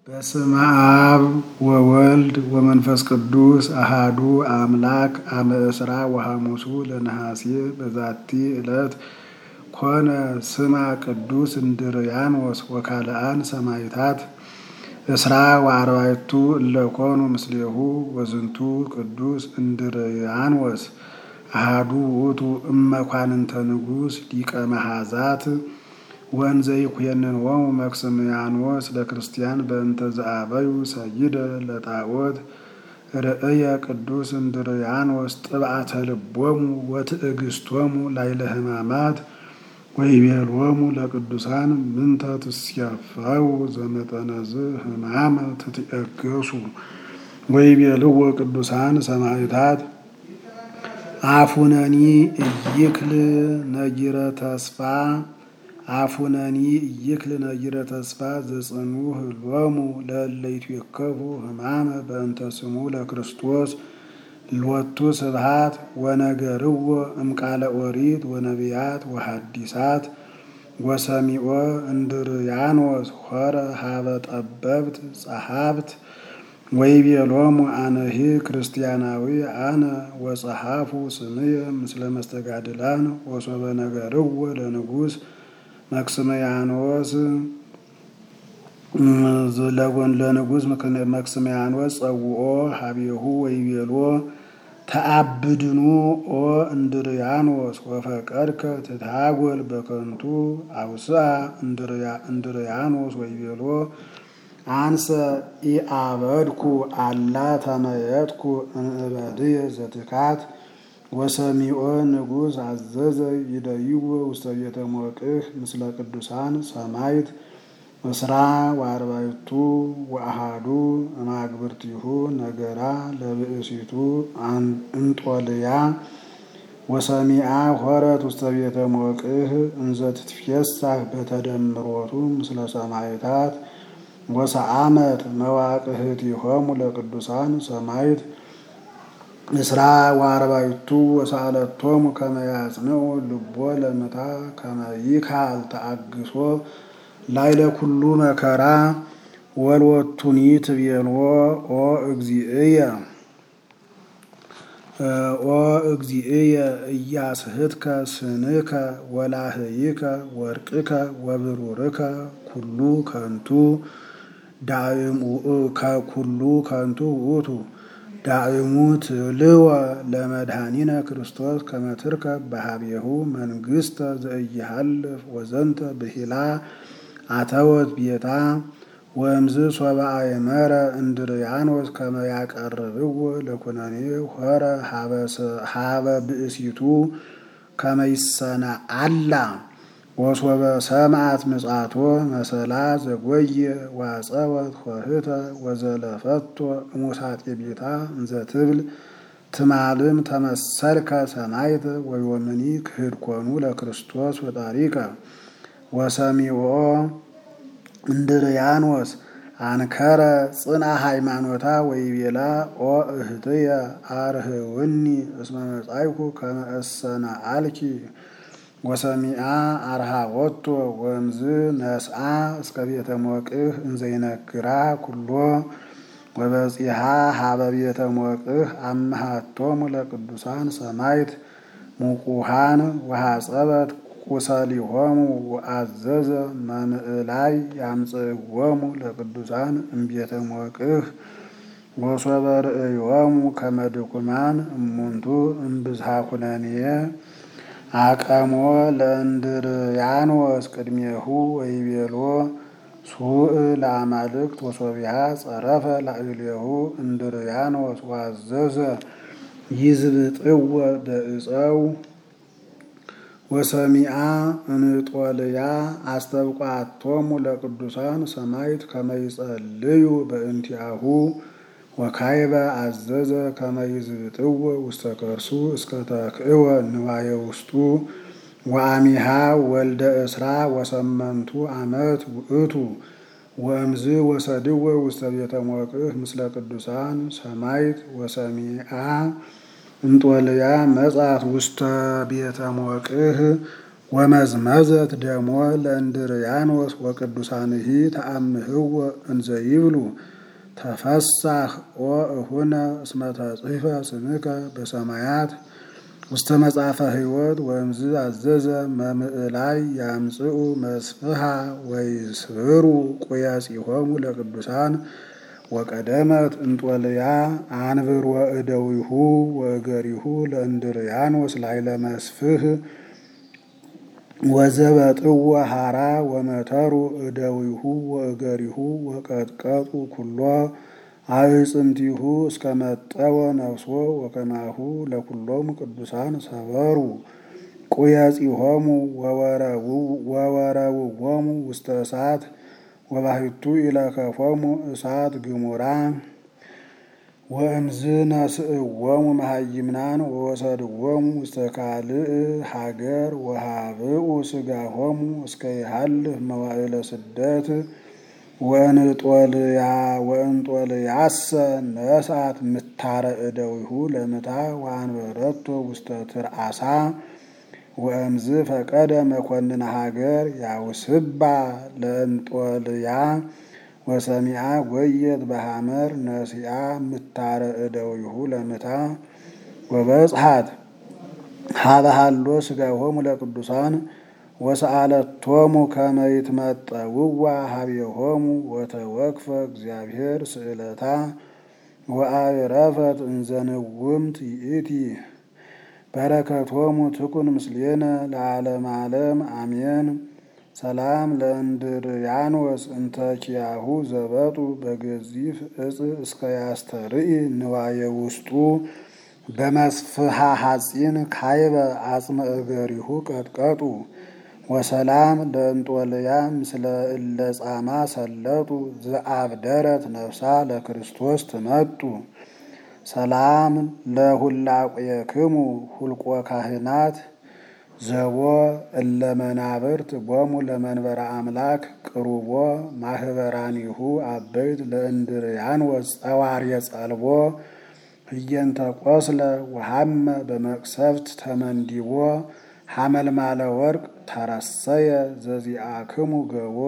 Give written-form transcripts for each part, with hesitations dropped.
በስመ አብ ወወልድ ወመንፈስ ቅዱስ አሃዱ አምላክ አመ ዕስራ ወሐሙሱ ለነሐሴ በዛቲ ዕለት ኮነ ስማ ቅዱስ እንድርያኖስ ወካልአን ሰማዕታት ዕስራ ወአርባዕቱ እለ ኮኑ ምስሌሁ ወዝንቱ ቅዱስ እንድርያኖስ አሃዱ ውእቱ እመኳንንተ ንጉሥ ሊቀ መሐዛት ወንዘ ይኩነንዎሙ መክስምያኖስ ለክርስቲያን በእንተ ዘአበዩ ሰይደ ለጣዖት ርእየ ቅዱስ እንድርያኖስ ጥብዓተ ልቦሙ ወትዕግስቶሙ ላዕለ ሕማማት ወይቤሎሙ ለቅዱሳን ምንተ ትስያፈው ዘመጠነዝ ሕማመ ትትዔገሱ ወይቤልዎ ቅዱሳን ሰማዕታት አፉነኒ ኢይክል ነጊረ ተስፋ አፉነኒ ኢይክል ነጊረ ተስፋ ዘጽኑዕ ሎሙ ለእለ ይትዌከፉ ሕማመ በእንተ ስሙ ለክርስቶስ ሎቱ ስብሐት ወነገርዎ እምቃለ ኦሪት ወነቢያት ወሐዲሳት ወሰሚዖ እንድርያኖስ ሖረ ሀበ ጠበብት ጸሐፍት ወይቤሎሙ አነሂ ክርስቲያናዊ አነ ወጸሐፉ ስምየ ምስለ መስተጋድላን ወሶበ ነገርዎ ለንጉሥ መክስምያኖስ ለንጉሥ መክስምያኖስ ጸውኦ ሀቤሁ ወይቤሎ ተአብድኑ ኦ እንድርያኖስ ወፈቀድከ ትታጐል በከንቱ አውስአ እንድርያኖስ ወይቤሎ አንሰ ኢአበድኩ አላ ተመየጥኩ እንእበድየ ዘትካት ወሰሚዖ ንጉሥ አዘዘ ይደይዎ ውስተ ቤተ ሞቅህ ምስለ ቅዱሳን ሰማዕት ዕስራ ወአርባዕቱ ወአሐዱ እማግብርቲሁ ነገራ ለብእሲቱ እንጦልያ ወሰሚዓ ሖረት ውስተ ቤተ ሞቅህ እንዘ ትትፌሳህ በተደምሮቱ ምስለ ሰማዕታት ወሰአመት መዋቅህቲሆሙ ለቅዱሳን ሰማዕት ዕስራ ወአርባዕቱ ወሰአለቶሙ ከመ ያጽንዑ ልቦ ለምታ ከመ ይካል ተአግሶ ላዕለ ኩሉ መከራ ወልወቱኒ ትቤልዎ ኦ እግዚእየ ኢያስሕትከ ስንከ ወላህይከ ወርቅከ ወብሩርከ ኩሉ ከንቱ ከንቱ ውእቱ ዳእሙ ትልወ ለመድኃኒነ ክርስቶስ ከመ ትርከብ በኀቤሁ መንግሥተ ዘኢይሃልፍ ወዘንተ ብሂላ አተወት ቤታ ወእምዝ ሶበ አእመረ እንድርያኖስ ከመ ያቀርብዎ ለኵነኔ ሖረ ሀበ ብእሲቱ ከመ ይሰነአላ ወሶበ ሰምዓት ምጽአቶ መሰላ ዘጐየ ወአጸወት ኆኅተ ወዘለፈቶ እሙሳጤ ቤታ እንዘ ትብል ትማልም ተመሰልከ ሰማዕተ ወዮምኒ ክህድኮኑ ለክርስቶስ ፈጣሪከ ወሰሚዖ እንድርያኖስ አንከረ ጽንዐ ሃይማኖታ ወይቤላ ኦ እህትየ አርህውኒ እስመ መጻእኩ ከመ እሰነአልኪ ወሰሚዓ አርሃወቶ ወእምዝ ነስአ እስከ ቤተ ሞቅህ እንዘ ይነግራ ኩሎ ወበጺሐ ሀበ ቤተ ሞቅህ አምሃቶሙ ለቅዱሳን ሰማዕት ሙቁሃን ወሐጸበት ቁሰሊሆሙ ወአዘዘ መምዕላይ ያምጽእዎሙ ለቅዱሳን እምቤተ ሞቅህ ወሶበ ርእዮሙ ከመ ድኩማን እሙንቱ እምብዝሃ ኩነኔ አቀሞ ለእንድርያኖስ ቅድሜሁ ወይቤሎ ሱእ ለአማልክት ወሶቢሃ ጸረፈ ላዕሌሁ እንድርያኖስ ወአዘዘ ይዝብጥዎ በዕፀው ወሰሚዓ እንጦልያ አስተብቋቶሙ ለቅዱሳን ሰማዕት ከመ ይጸልዩ በእንቲአሁ ወካይበ አዘዘ ከመ ይዝብጥዎ ውስተ ከርሱ እስከ ተክእወ ንዋየ ውስጡ ወአሚሃ ወልደ ዕስራ ወሰመንቱ ዓመት ውእቱ ወእምዝ ወሰድዎ ውስተ ቤተ ሞቅህ ምስለ ቅዱሳን ሰማዕት ወሰሚዓ እንጦልያ መጻት ውስተ ቤተ ሞቅህ ወመዝመዘት ደሞ ለእንድርያኖስ ወቅዱሳንሂ ተአምህዎ እንዘ ይብሉ ተፈሳህ ወእሁነ እስመ ተጽሕፈ ስምከ በሰማያት ውስተ መጽሐፈ ሕይወት ወእምዝ አዘዘ መምዕላይ ያምጽኡ መስፍሃ ወይስብሩ ቁያጺሆሙ ለቅዱሳን ወቀደመት እንጦልያ አንብር ወእደዊሁ ወእገሪሁ ለእንድርያኖስ ላይለ መስፍህ ወዘበጥዎ ሐራ ወመተሩ እደዊሁ ወእገሪሁ ወቀጥቀጡ ኩሎ አዕጽምቲሁ እስከ መጠወ ነፍሶ ወከማሁ ለኩሎሙ ቅዱሳን ሰበሩ ቁያጺሆሙ ወወረውዎሙ ውስተ እሳት ወባሕቱ ኢለከፎሙ እሳት ግሙራ ወእምዝ ነስእዎሙ መሃይምናን ወወሰድዎሙ ውስተ ካልእ ሀገር ወሃብኡ ሥጋሆሙ እስከ ይሃልፍ መዋዕለ ስደት ወእንጦልያሰ ነስአት ምታረ እደዊሁ ለምታ ወአንበረቶ ውስተ ትርአሳ ወእምዝ ፈቀደ መኮንነ ሀገር ያውስባ ለእንጦልያ ወሰሚዓ ጐየት በሐመር ነሲአ ምታረ እደዊሁ ለምታ ወበጽሐት ሀበሃሎ ሥጋሆሙ ለቅዱሳን ወሰአለቶሙ ከመ ይትመጠውዋ ሀቤሆሙ ወተወክፈ እግዚአብሔር ስእለታ ወአዕረፈት እንዘ ንውምት ይእቲ በረከቶሙ ትኩን ምስሌነ ለዓለመ ዓለም አሜን። ሰላም ለእንድርያኖስ እንተ ኪያሁ ዘበጡ በገዚፍ እጽ እስከ ያስተርኢ ንዋየ ውስጡ በመስፍሃ ሐጺን ካይበ አጽመ እገሪሁ ቀጥቀጡ ወሰላም ለእንጦልያ ምስለ እለ ጻማ ሰለጡ ዘአብደረት ነፍሳ ለክርስቶስ ትመጡ ሰላም ለሁላቁየክሙ ሁልቆ ካህናት ዘቦ እለ መናብርት ቦሙ ለመንበረ አምላክ ቅሩቦ ማህበራኒሁ አበይት ለእንድርያኖስ ጸዋርየ ጸልቦ ህየንተ ቆስለ ወሐመ በመቅሰፍት ተመንዲቦ ሐመልማለ ወርቅ ተረሰየ ዘዚአክሙ ገቦ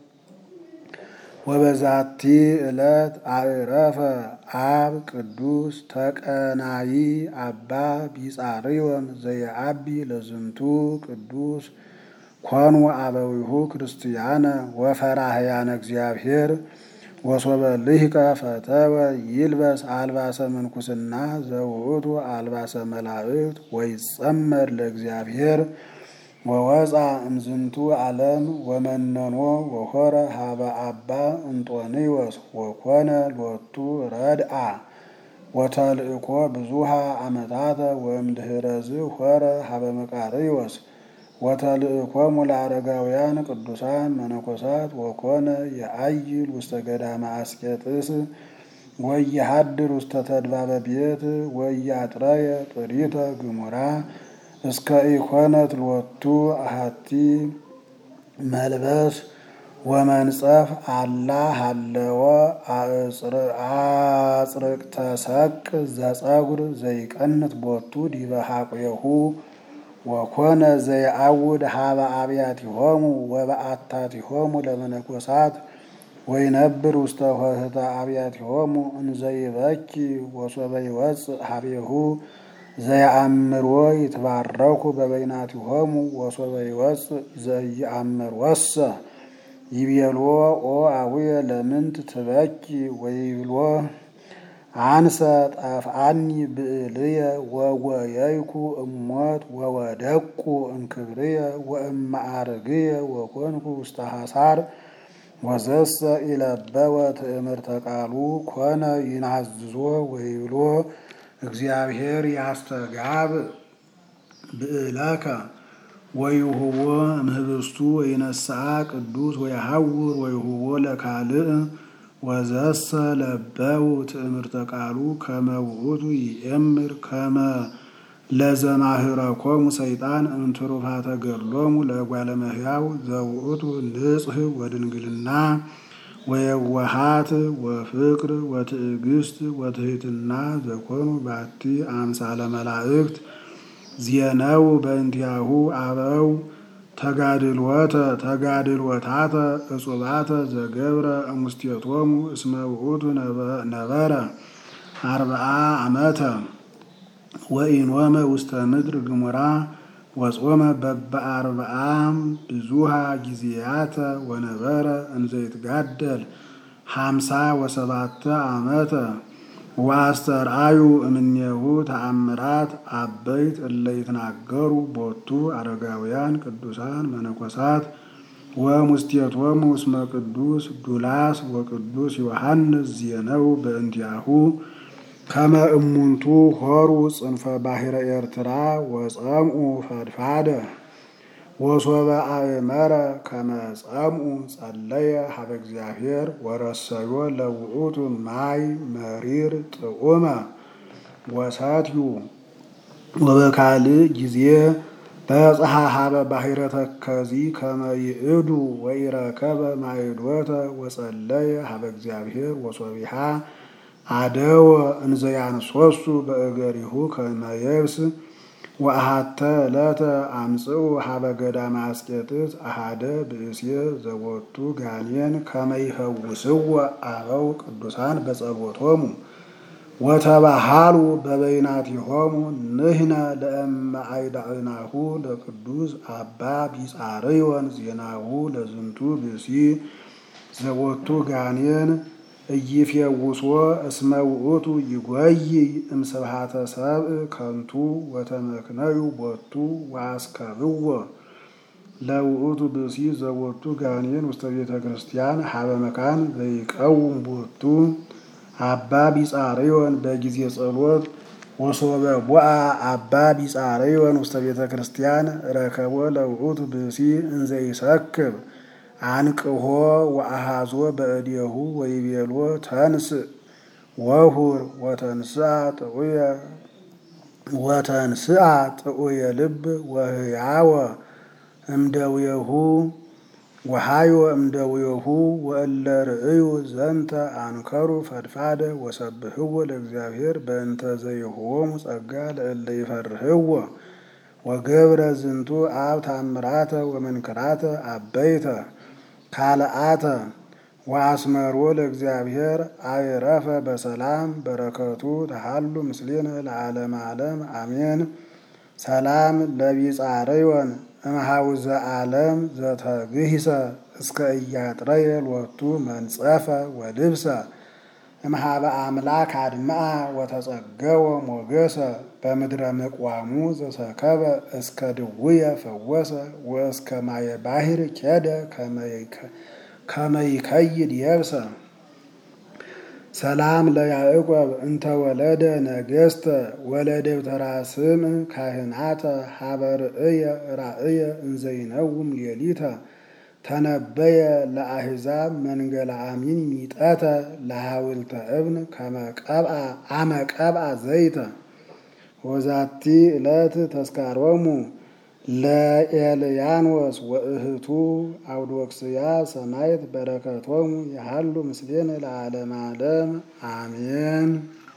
ወበዛቲ ዕለት አዕረፈ አብ ቅዱስ ተቀናይ አባ ቢጻርዮን ዘየአቢ ለዝንቱ ቅዱስ ኮኑ አበዊሁ ክርስቲያነ ወፈራህያነ እግዚአብሔር ወሶበ ልሂቀ ፈተወ ይልበስ አልባሰ ምንኩስና ዘውእቱ አልባሰ መላእክት ወይጸመር ለእግዚአብሔር ወወፃ እምዝንቱ ዓለም ወመነኖ ወኮረ ሀበ አባ እንጦንዮስ ወኮነ ሎቱ ረድአ ወተልእኮ ብዙሃ ዓመታተ ወእምድኅረዝ ሆረ ሀበ መቃርዮስ ወተልእኮሙ ለአረጋውያን ቅዱሳን መነኮሳት ወኮነ የአይል ውስተ ገዳመ አስቄጥስ ወየሃድር ውስተ ተድባበ ቤት ወያጥረየ ጥሪተ ግሙራ እስከ ኢኮነት ሎቱ አሃቲ መልበስ ወመንጸፍ አላ ሃለወ አጽርቅተ ሰቅ ዘጸጉር ዘይቀንት ቦቱ ዲበ ሐቁየሁ ወኮነ ዘይአውድ ሀበ አብያቲሆሙ ወበአታቲሆሙ ለመነኮሳት ወይነብር ውስተ ኆኅተ አብያቲሆሙ እንዘይበኪ ወሶበ ይወፅእ ሀቤሁ ዘየአምርዎ ይትባረኩ በበይናቲሆሙ ወሶበ ይወፅእ ዘየአምርወሰ ይቤልዎ ኦ አቡየ ለምንት ትበኪ ወይብልዎ አንሰ ጠፍአኒ ብዕልየ ወወየይኩ እሞት ወወደቁ እንክብርየ ወእመአርግየ ወኮንኩ ውስተ ሐሳር ወዘሰ ኢለበወ ትእምርተ ቃሉ ኮነ ይናዝዞ ወይብሎ እግዚአብሔር ያስተጋብ ብዕለከ ወይሁቦ እምህብስቱ ወይነስአ ቅዱስ ወይሐውር ወይሁቦ ለካልእ ወዘሰ ለበው ትእምርተ ቃሉ ከመ ውእቱ ይእምር ከመ ለዘማህረኮሙ ሰይጣን እምትሩፋተ ገድሎሙ ለእጓለ እመሕያው ዘውእቱ ንጽሕ ወድንግልና ወየዋሃት ወፍቅር ወትዕግስት ወትሕትና ዘኮኑ ባቲ አምሳለ መላእክት ዜነው በእንቲአሁ አበው ተጋድሎታተ እጹባተ ዘገብረ እሙስቴቶሙ እስመ ውእቱ ነበረ 40 ዓመተ ወኢኖመ ውስተ ምድር ግሙራ ወጾመ በበ40 ብዙሃ ጊዜያተ ወነበረ እንዘ ይትጋደል 57 ዓመተ ወአስተርአዩ እምኔሁ ተአምራት አበይት እለ ይትናገሩ ቦቱ አረጋውያን ቅዱሳን መነኮሳት ወሙስቴቶሙ እስመ ቅዱስ ዱላስ ወቅዱስ ዮሐንስ ዜነው በእንቲአሁ ከመ እሙንቱ ሆሩ ጽንፈ ባሕረ ኤርትራ ወጸምኡ ፈድፋደ ወሶበ አእመረ ከመ ጸምኡ ጸለየ ሀበ እግዚአብሔር ወረሰዮ ለውእቱ ማይ መሪር ጥዑመ ወሰትዩ ወበካልእ ጊዜ በጽሐ ሀበ ባሕረ ተከዚ ከመ ይእዱ ወኢረከበ ማይዶተ ወጸለየ ሀበ እግዚአብሔር ወሶቢሃ አደወ እንዘ ያንሶሱ በእገሪሁ ከመ የብስ ወአሐተ ዕለተ አምጽኡ ሀበ ገዳመ አስቄጥስ አሐደ ብእሴ ዘቦቱ ጋኔን ከመ ይፈውስዎ አበው ቅዱሳን በጸሎቶሙ ወተባሃሉ በበይናቲሆሙ ንሕነ ለእመ አይዳእናሁ ለቅዱስ አባ ቢጻርዮን ዜናሁ ለዝንቱ ብእሲ ዘቦቱ ጋኔን እይፌውሶ እስመ ውእቱ ይጐይ እምስብሐተ ሰብእ ከንቱ ወተመክነዩ ቦቱ ወአስከብዎ ለውእቱ ብእሲ ዘቦቱ ጋኔን ውስተ ቤተ ክርስቲያን ሀበ መካን ዘይቀውም ቦቱ አባ ቢጻርዮን በጊዜ ጸሎት ወሶበ ቦአ አባ ቢጻርዮን ውስተ ቤተ ክርስቲያን ረከቦ ለውእቱ ብእሲ እንዘ ይሰክብ አንቅሆ ወአሃዞ በእዴሁ ወይቤሎ ተንስእ ወሁር ወተንስአ ጥዑየ ልብ ወህያወ እምደዌሁ ወሃዮ እምደዌሁ ወእለ ርእዩ ዘንተ አንከሩ ፈድፋደ ወሰብህዎ ለእግዚአብሔር በእንተ ዘይሁቦሙ ጸጋ ለእለ ይፈርህዎ ወገብረ ዝንቱ አብ ታምራተ ወመንክራተ አበይተ ካልአተ ወአስመሮ ለእግዚአብሔር አይረፈ በሰላም በረከቱ ተሃሉ ምስሌነ ለዓለመ ዓለም አሜን። ሰላም ለቢጻርዮን እምሃውዘ ዓለም ዘተግሂሰ እስከ ኢያጥረየ ሎቱ መንጸፈ ወልብሰ እምሃበ አምላክ አድምአ ወተጸገወ ሞገሰ በምድረ ምቅዋሙ ዘሰከበ እስከ ድውየ ፈወሰ ወእስከ ማየ ባሕር ኬደ ከመ ይከይድ የብሰ። ሰላም ለያዕቆብ እንተ ወለደ ነገሥተ ወለደብተራ ስም ካህናተ ሀበ ራእየ እንዘ ይነውም ሌሊተ ተነበየ ለአሕዛብ መንገለ አሚን ሚጠተ ለሐውልተ እብን አመ ቀብአ ዘይተ ወዛቲ ዕለት ተስካሮሙ ለኤልያኖስ ወእህቱ አውዶክስያ ሰማዕት በረከቶሙ ያሃሉ ምስሌነ ለዓለመ ዓለም አሜን።